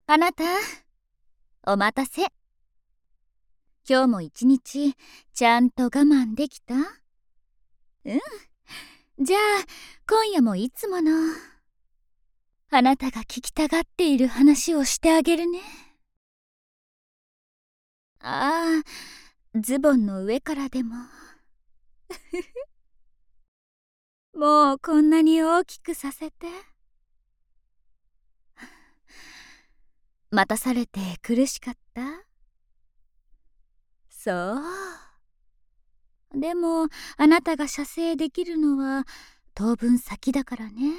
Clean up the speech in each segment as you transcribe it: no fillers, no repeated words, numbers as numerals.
あなた、お待たせ。今日も一日ちゃんと我慢できた？うん。じゃあ今夜もいつものあなたが聞きたがっている話をしてあげるね。ああ、ズボンの上からでも。もうこんなに大きくさせて。待たされて苦しかった？そう。でもあなたが射精できるのは当分先だからね。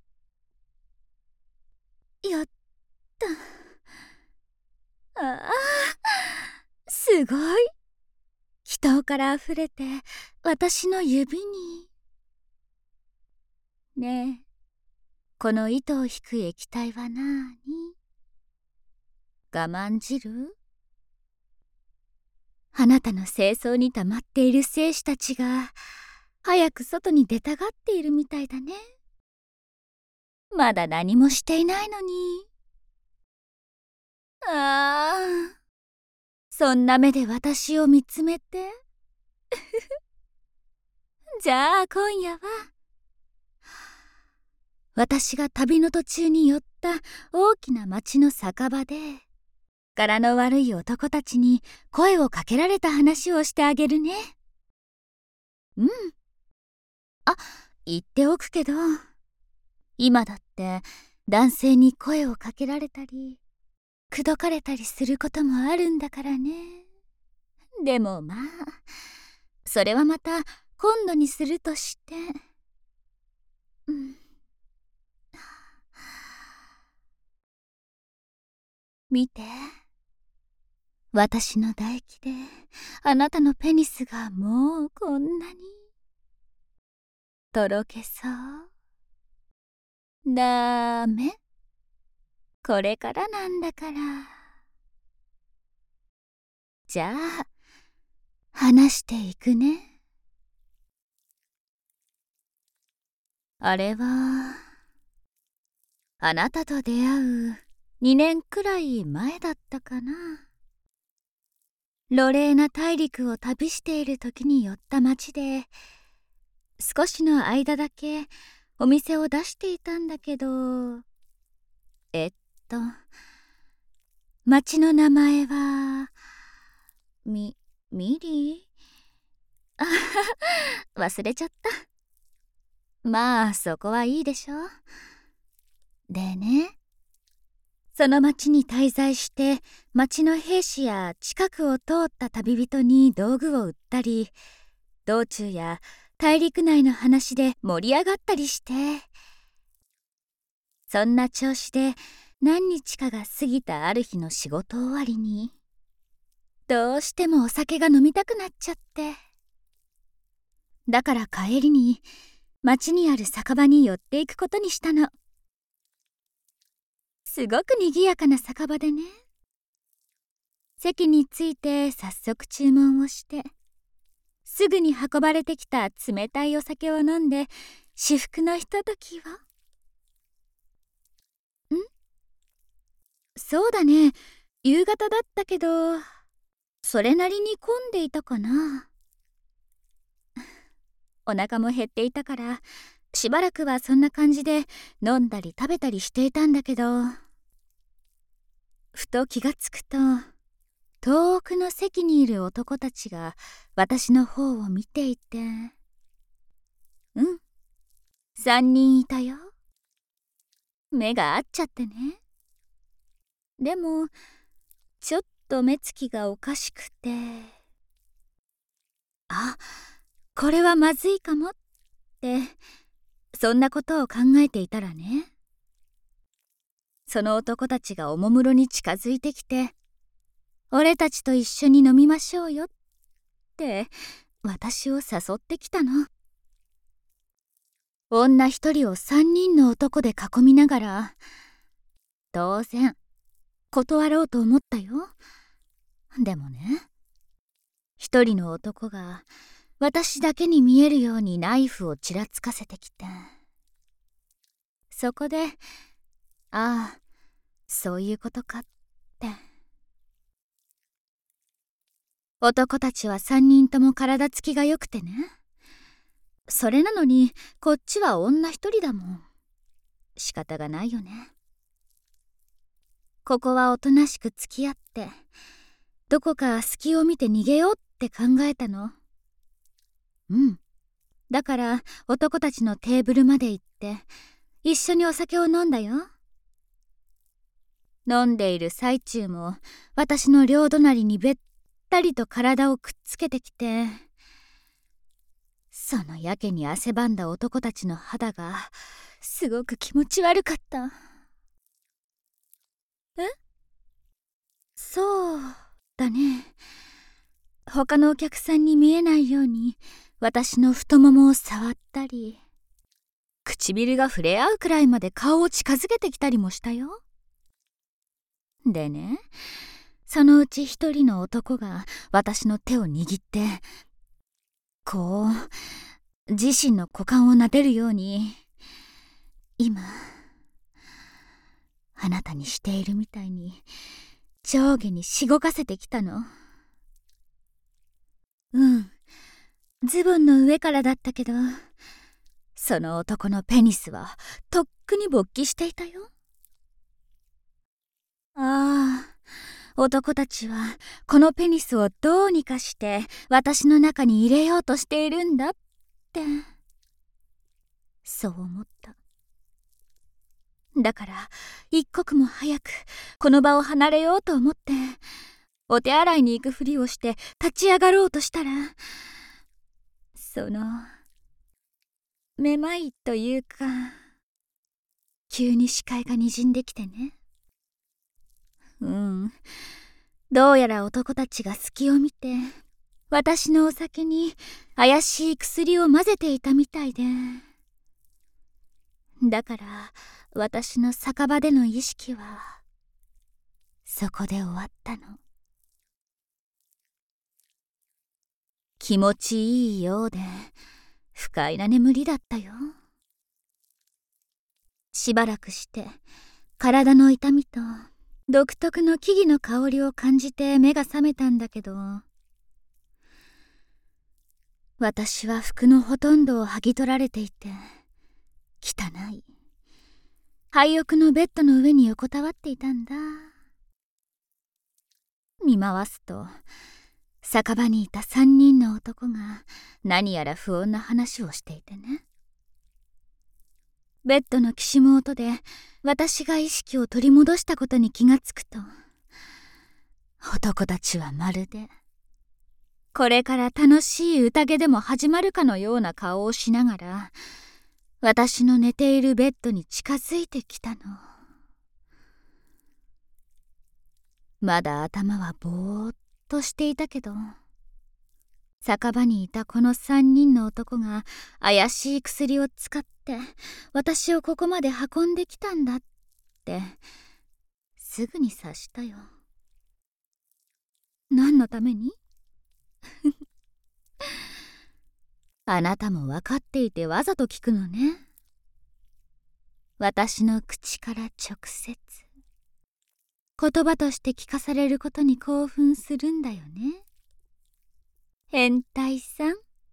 やった。ああ、すごい。祈祷からあふれて私の指に。ねえ、この糸を引く液体はなーに？我慢汁？あなたの精巣に溜まっている精子たちが早く外に出たがっているみたいだね。まだ何もしていないのに。ああ、そんな目で私を見つめて。じゃあ今夜は私が旅の途中に寄った大きな町の酒場で柄の悪い男たちに声をかけられた話をしてあげるね。うん。あ、言っておくけど、今だって男性に声をかけられたり口説かれたりすることもあるんだからね。でもまあ、それはまた今度にするとして。うん。見て、私の唾液であなたのペニスがもうこんなにとろけそう。ダメ、これからなんだから。じゃあ話していくね。あれはあなたと出会う2年くらい前だったかな。ロレーナ大陸を旅している時に寄った町で少しの間だけお店を出していたんだけど、えっと町の名前はミリー。あはは忘れちゃった。まあそこはいいでしょ。でね、その町に滞在して町の兵士や近くを通った旅人に道具を売ったり、道中や大陸内の話で盛り上がったりして、そんな調子で何日かが過ぎたある日の仕事終わりにどうしてもお酒が飲みたくなっちゃって、だから帰りに町にある酒場に寄っていくことにしたの。すごく賑やかな酒場でね。席に着いて早速注文をして、すぐに運ばれてきた冷たいお酒を飲んで至福のひとときを。そうだね、夕方だったけどそれなりに混んでいたかな。お腹も減っていたからしばらくはそんな感じで飲んだり食べたりしていたんだけど、ふと気がつくと遠くの席にいる男たちが私の方を見ていて、3人いたよ。目が合っちゃってね。でもちょっと目つきがおかしくて、あ、これはまずいかもって、そんなことを考えていたらね、その男たちがおもむろに近づいてきて、俺たちと一緒に飲みましょうよって私を誘ってきたの。女一人を3人の男で囲みながら、当然断ろうと思ったよ。でもね、一人の男が私だけに見えるようにナイフをちらつかせてきて、そこで、ああ、 そういうことかって。男たちは3人とも体つきが良くてね。それなのにこっちは女一人だもん。仕方がないよね。ここはおとなしく付き合って、どこか隙を見て逃げようって考えたの。だから男たちのテーブルまで行って一緒にお酒を飲んだよ。飲んでいる最中も私の両隣にべったりと体をくっつけてきて、そのやけに汗ばんだ男たちの肌がすごく気持ち悪かった。そうだね。他のお客さんに見えないように私の太ももを触ったり、唇が触れ合うくらいまで顔を近づけてきたりもしたよ。でね、そのうち一人の男が私の手を握って、こう自身の股間を撫でるように、今あなたにしているみたいに上下にしごかせてきたの。ズボンの上からだったけど、その男のペニスはとっくに勃起していたよ。男たちはこのペニスをどうにかして私の中に入れようとしているんだって、そう思った。だから一刻も早くこの場を離れようと思って、お手洗いに行くふりをして立ち上がろうとしたら、めまいというか、急に視界がにじんできてね。どうやら男たちが隙を見て私のお酒に怪しい薬を混ぜていたみたいで、だから私の酒場での意識はそこで終わったの。気持ちいいようで不快な眠りだったよ。しばらくして体の痛みと独特の木々の香りを感じて目が覚めたんだけど、私は服のほとんどを剥ぎ取られていて、汚い廃屋のベッドの上に横たわっていたんだ。見回すと酒場にいた3人の男が何やら不穏な話をしていてね。ベッドのきしむ音で私が意識を取り戻したことに気がつくと、男たちはまるでこれから楽しい宴でも始まるかのような顔をしながら私の寝ているベッドに近づいてきたの。まだ頭はぼーっとしていたけど、酒場にいたこの3人の男が怪しい薬を使って私をここまで運んできたんだってすぐに察したよ。何のために？あなたも分かっていてわざと聞くのね。私の口から直接言葉として聞かされることに興奮するんだよね、変態さん。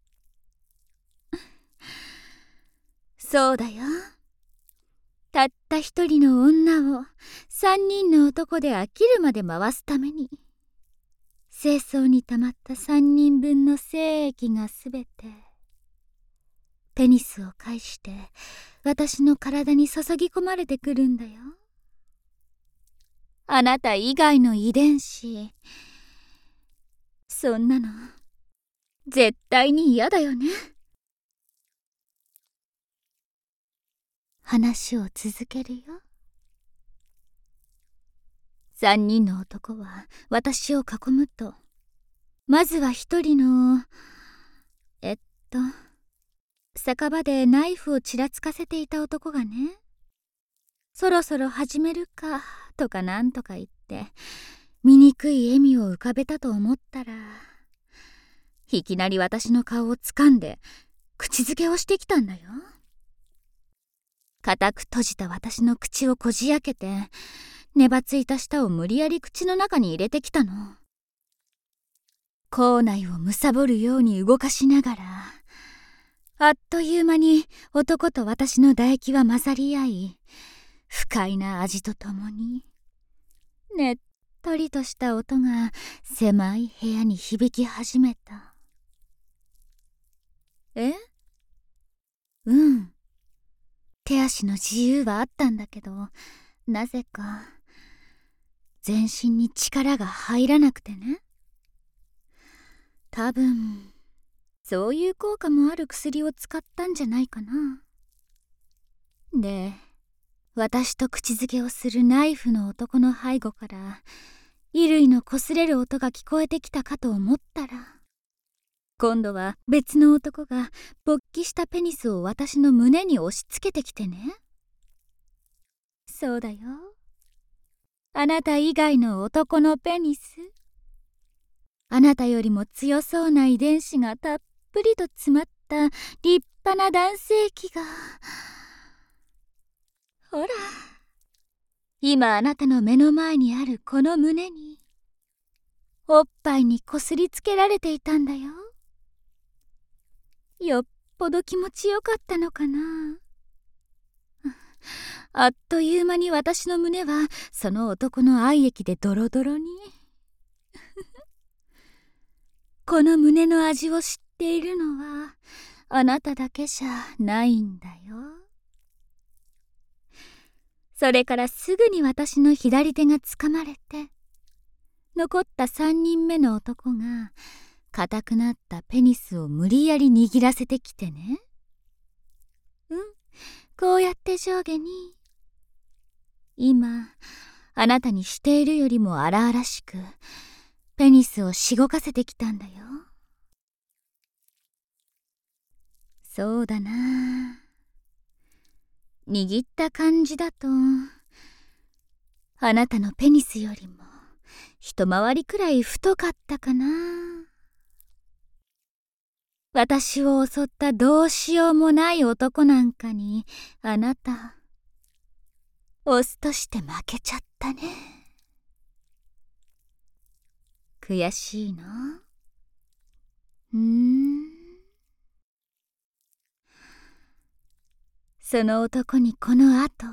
そうだよ。たった一人の女を3人の男で飽きるまで回すために、清掃にたまった3人分の精液がすべてペニスを介して私の体に注ぎ込まれてくるんだよ。あなた以外の遺伝子、そんなの絶対に嫌だよね。話を続けるよ。3人の男は私を囲むと、まずは一人の酒場でナイフをちらつかせていた男がね、そろそろ始めるかとかなんとか言って醜い笑みを浮かべたと思ったら、いきなり私の顔を掴んで口づけをしてきたんだよ。固く閉じた私の口をこじ開けてねばついた舌を無理やり口の中に入れてきたの。口内を貪るように動かしながら、あっという間に男と私の唾液は混ざり合い、不快な味とともにねっとりとした音が狭い部屋に響き始めた。え？うん。手足の自由はあったんだけど、なぜか全身に力が入らなくてね。多分そういう効果もある薬を使ったんじゃないかな。で、私と口づけをするナイフの男の背後から衣類の擦れる音が聞こえてきたかと思ったら、今度は別の男が勃起したペニスを私の胸に押し付けてきてね。そうだよ。あなた以外の男のペニス。あなたよりも強そうな遺伝子がたっぷりと詰まった立派な男性器が。ほら、今あなたの目の前にあるこの胸に、おっぱいにこすりつけられていたんだよ。よっぽど気持ちよかったのかな。あっという間に私の胸はその男の愛液でドロドロに。この胸の味を知っているのはあなただけじゃないんだよ。それからすぐに私の左手がつかまれて、残った3人目の男が硬くなったペニスを無理やり握らせてきてね。こうやって上下に。今あなたにしているよりも荒々しくペニスをしごかせてきたんだよ。そうだな。握った感じだとあなたのペニスよりも一回りくらい太かったかな。私を襲ったどうしようもない男なんかにあなたオスとして負けちゃったね。悔しいの？その男にこの後、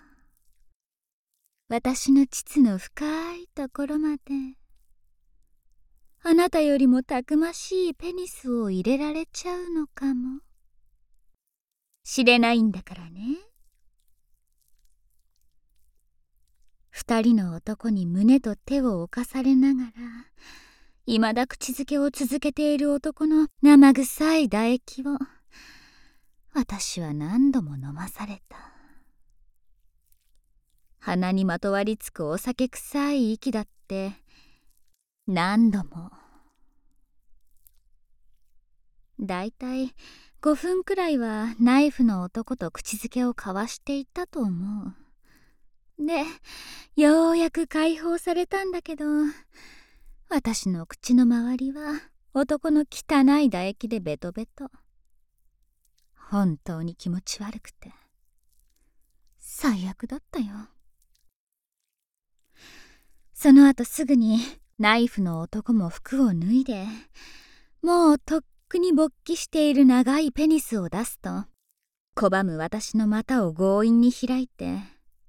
私の膣の深いところまであなたよりもたくましいペニスを入れられちゃうのかもしれないんだからね。2人の男に胸と手を侵されながら未だ口づけを続けている男の生臭い唾液を私は何度も飲まされた。鼻にまとわりつくお酒臭い息だって何度も。だいたい5分くらいはナイフの男と口づけを交わしていたと思う。で、ようやく解放されたんだけど、私の口の周りは男の汚い唾液でベトベト。本当に気持ち悪くて最悪だったよ。その後すぐにナイフの男も服を脱いで、もうとっくに勃起している長いペニスを出すと、拒む私の股を強引に開いて、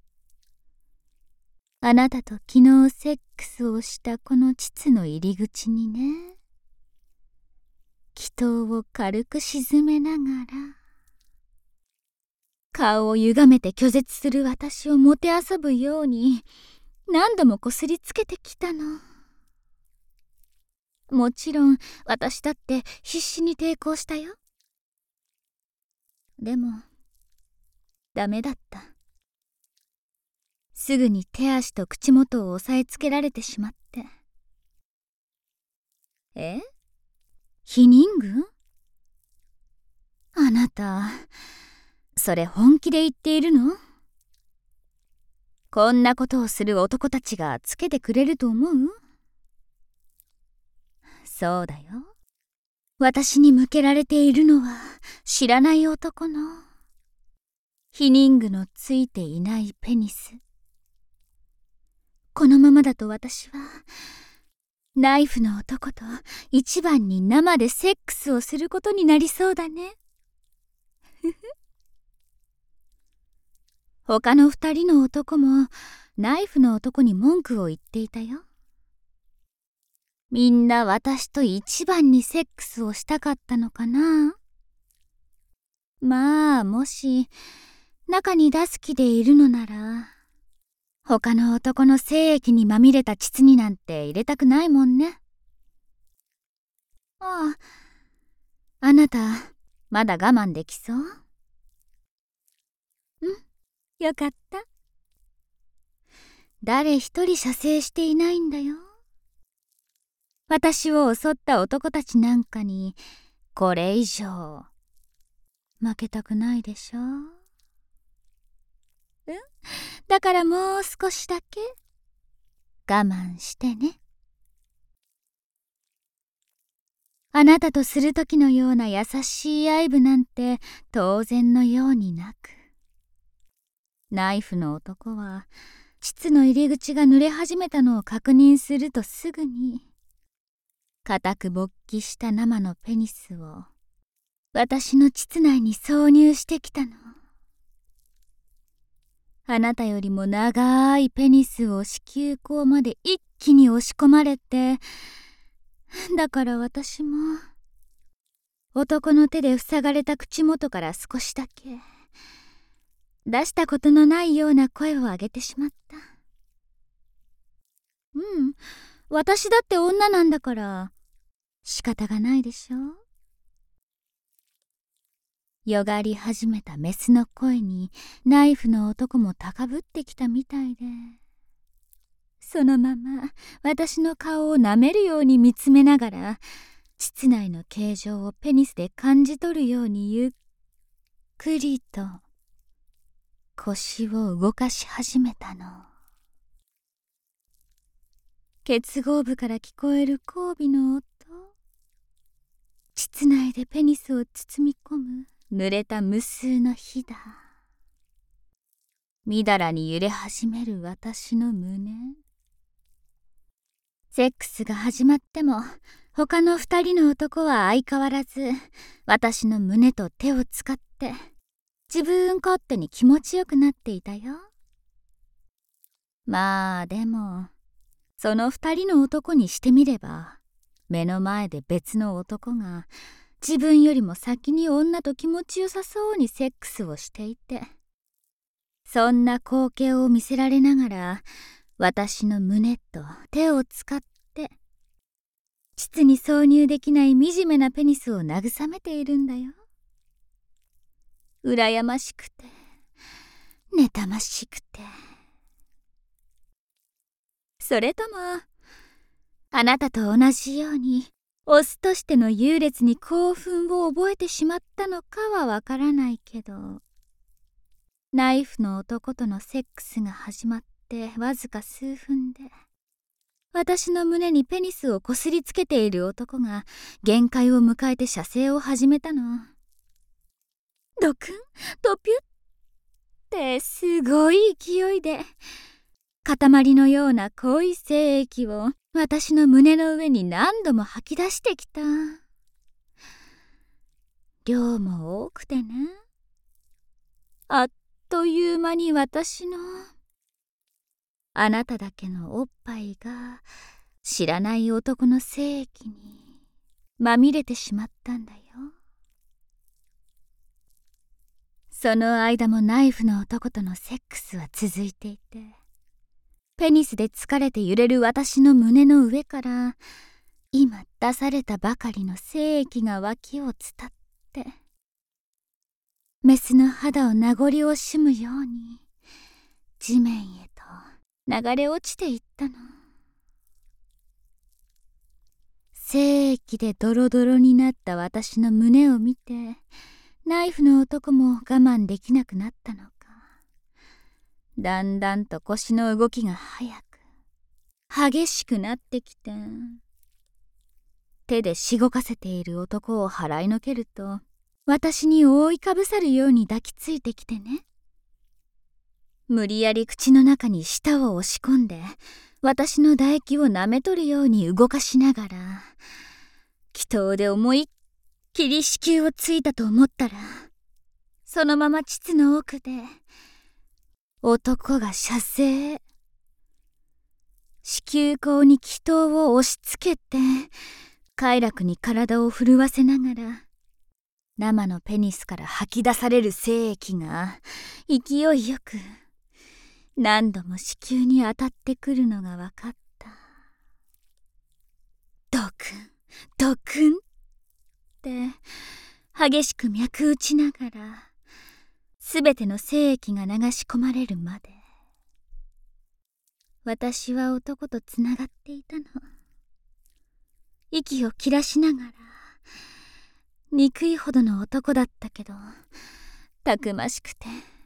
あなたと昨日セックスをしたこの膣の入り口にね、気筒を軽く沈めながら、顔を歪めて拒絶する私をもてあそぶように何度もこすりつけてきたの。もちろん私だって必死に抵抗したよ。でもダメだった。すぐに手足と口元を押さえつけられてしまって。避妊具？あなたそれ本気で言っているの？こんなことをする男たちがつけてくれると思う？そうだよ。私に向けられているのは知らない男の避妊具のついていないペニス。 このままだと私はナイフの男と一番に生でセックスをすることになりそうだね。他の二人の男もナイフの男に文句を言っていたよ。みんな私と一番にセックスをしたかったのかな。まあもし中に出す気でいるのなら他の男の精液にまみれた膣になんて入れたくないもんね。ああ、あなたまだ我慢できそう？よかった。誰一人射精していないんだよ。私を襲った男たちなんかにこれ以上負けたくないでしょ。だからもう少しだけ我慢してね。あなたとする時のような優しい愛撫なんて当然のようになく、ナイフの男は膣の入り口が濡れ始めたのを確認するとすぐに固く勃起した生のペニスを私の膣内に挿入してきたの。あなたよりも長いペニスを子宮口まで一気に押し込まれて、だから私も男の手で塞がれた口元から少しだけ出したことのないような声を上げてしまった。私だって女なんだから仕方がないでしょ。よがり始めたメスの声にナイフの男も高ぶってきたみたいで、そのまま私の顔を舐めるように見つめながら膣内の形状をペニスで感じ取るようにゆっくりと腰を動かし始めたの。結合部から聞こえる交尾の音、膣内でペニスを包み込む濡れた無数のひだ、みだらに揺れ始める私の胸。セックスが始まっても他の二人の男は相変わらず私の胸と手を使って自分勝手に気持ちよくなっていたよ。まあでもその二人の男にしてみれば、目の前で別の男が自分よりも先に女と気持ちよさそうにセックスをしていて、そんな光景を見せられながら私の胸と手を使って膣に挿入できない惨めなペニスを慰めているんだよ。羨ましくて妬ましくて。それともあなたと同じようにオスとしての優劣に興奮を覚えてしまったのかはわからないけど、ナイフの男とのセックスが始まってわずか数分で私の胸にペニスをこすりつけている男が限界を迎えて射精を始めたの。ドクンドピュッってすごい勢いで塊のような濃い精液を私の胸の上に何度も吐き出してきた。量も多くてね、あっという間に私のあなただけのおっぱいが知らない男の精液にまみれてしまったんだよ。その間もナイフの男とのセックスは続いていて、ペニスで疲れて揺れる私の胸の上から今出されたばかりの精液が脇を伝ってメスの肌を名残惜しむように地面へと流れ落ちていったの。精液でドロドロになった私の胸を見てナイフの男も我慢できなくなったのか、だんだんと腰の動きが速く激しくなってきて、手でしごかせている男を払いのけると私に覆いかぶさるように抱きついてきてね、無理やり口の中に舌を押し込んで私の唾液を舐めとるように動かしながら、気筒で思いっきり子宮をついたと思ったら、そのまま膣の奥で男が射精。子宮口に気筒を押し付けて、快楽に体を震わせながら、生のペニスから吐き出される精液が勢いよく何度も子宮に当たってくるのが分かった。ドクンドクンって激しく脈打ちながら、すべての精液が流し込まれるまで、私は男とつながっていたの。息を切らしながら、憎いほどの男だったけど、たくましくて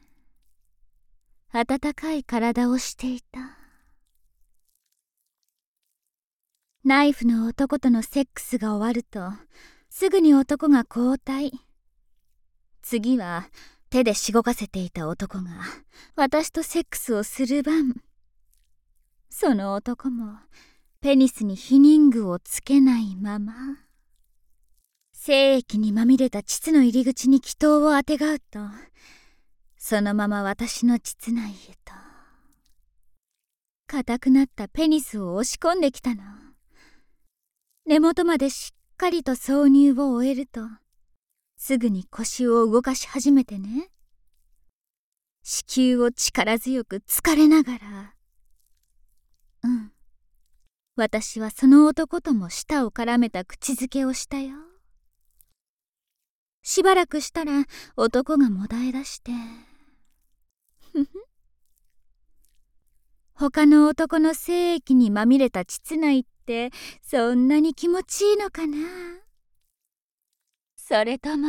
温かい体をしていた。ナイフの男とのセックスが終わると、すぐに男が交代。次は手でしごかせていた男が私とセックスをする番。その男もペニスに避妊具をつけないまま、精液にまみれた膣の入り口に気筒をあてがうと、そのまま私の膣内へと硬くなったペニスを押し込んできたの。根元までしっかりと挿入を終えると、すぐに腰を動かし始めてね。子宮を力強く突かれながら、私はその男とも舌を絡めた口づけをしたよ。しばらくしたら男がもだえ出して他の男の精液にまみれた膣内ってそんなに気持ちいいのかな。それとも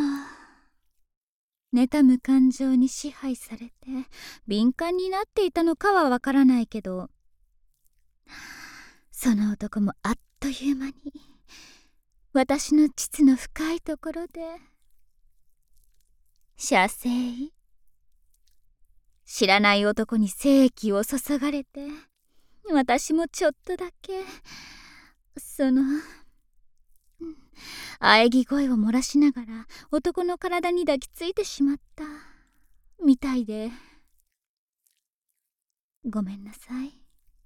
妬む感情に支配されて敏感になっていたのかはわからないけど、その男もあっという間に私の膣の深いところで射精。知らない男に精液を注がれて、私もちょっとだけ喘ぎ声を漏らしながら男の体に抱きついてしまったみたいで、ごめんなさい。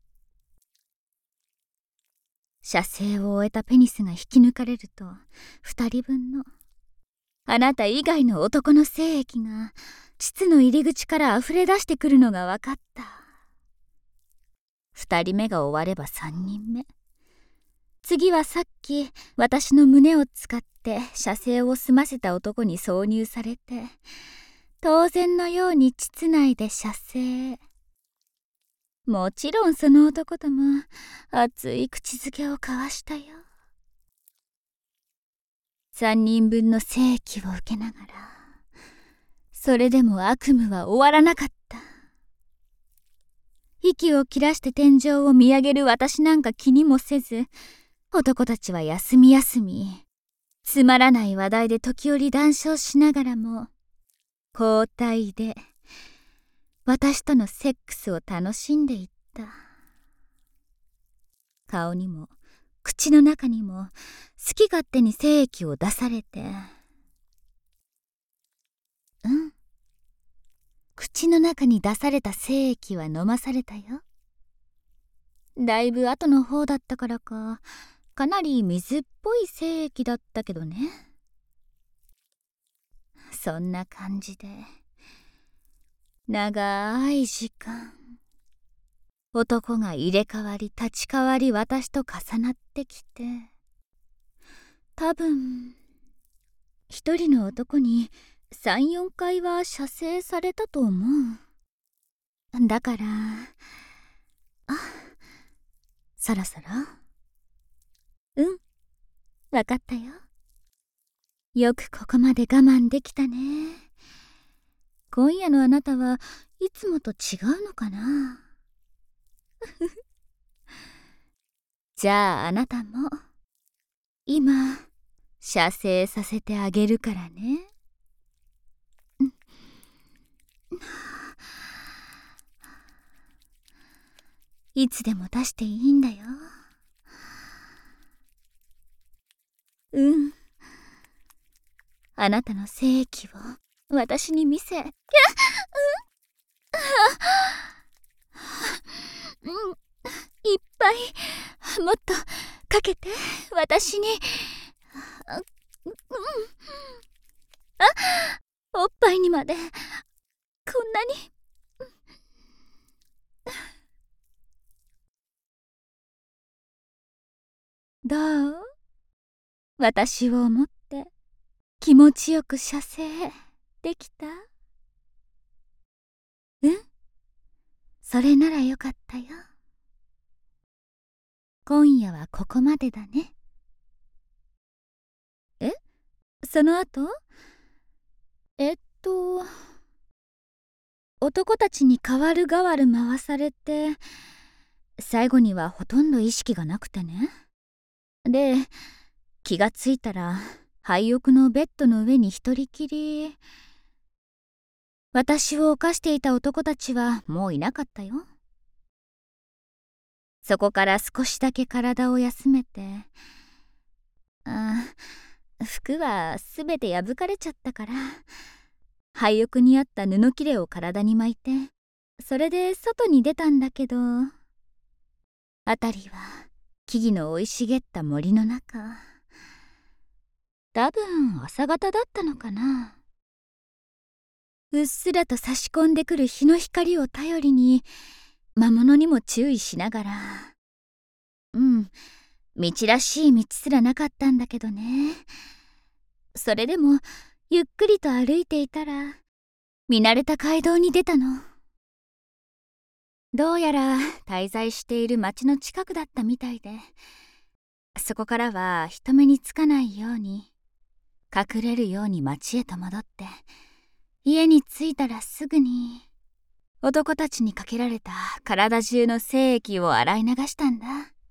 射精を終えたペニスが引き抜かれると、2人分のあなた以外の男の精液が膣の入り口から溢れ出してくるのが分かった。2人目が終われば3人目。次はさっき私の胸を使って射精を済ませた男に挿入されて、当然のように膣内で射精。もちろんその男とも熱い口づけを交わしたよ。3人分の精液を受けながら、それでも悪夢は終わらなかった。息を切らして天井を見上げる私なんか気にもせず、男たちは休み休みつまらない話題で時折談笑しながらも、交代で私とのセックスを楽しんでいった。顔にも口の中にも好き勝手に精液を出されて、口の中に出された精液は飲まされたよ。だいぶ後の方だったからか、かなり水っぽい精液だったけどね。そんな感じで長い時間、男が入れ替わり立ち替わり私と重なってきて、多分一人の男に3、4回は射精されたと思う。だからそろそろわかったよ。よくここまで我慢できたね。今夜のあなたはいつもと違うのかな。じゃああなたも今射精させてあげるからね。 いつでも出していいんだよ。あなたの精液を私に見せ。いっぱいもっとかけて、私に。おっぱいにまでこんなに。どう？私を思って気持ちよく射精できた？それならよかったよ。今夜はここまでだね。その後？男たちに代わる代わる回されて、最後にはほとんど意識がなくてね。で、気がついたら廃屋のベッドの上に一人きり。私を犯していた男たちはもういなかったよ。そこから少しだけ体を休めて、服はすべて破かれちゃったから、廃屋にあった布切れを体に巻いて、それで外に出たんだけど、辺りは木々の生い茂った森の中。多分朝方だったのかな。うっすらと差し込んでくる日の光を頼りに魔物にも注意しながら、道らしい道すらなかったんだけどね。それでもゆっくりと歩いていたら見慣れた街道に出たの。どうやら滞在している町の近くだったみたいで、そこからは人目につかないように隠れるように町へと戻って、家に着いたらすぐに男たちにかけられた体中の精液を洗い流したんだ。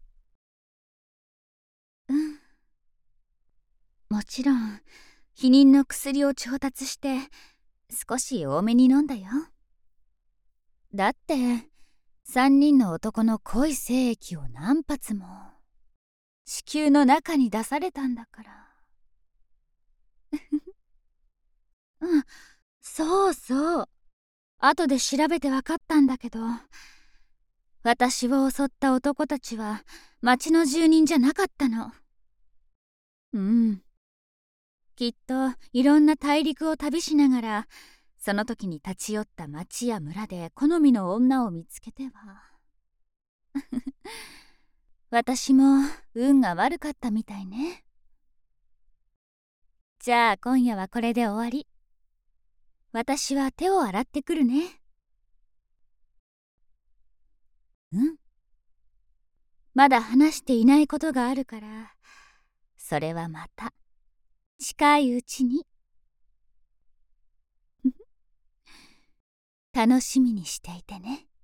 もちろん避妊の薬を調達して少し多めに飲んだよ。だって3人の男の濃い精液を何発も子宮の中に出されたんだから。そうそう。後で調べて分かったんだけど、私を襲った男たちは町の住人じゃなかったの。きっといろんな大陸を旅しながら、その時に立ち寄った町や村で好みの女を見つけては私も運が悪かったみたいね。じゃあ今夜はこれで終わり。私は手を洗ってくるね。まだ話していないことがあるから、それはまた近いうちに楽しみにしていてね。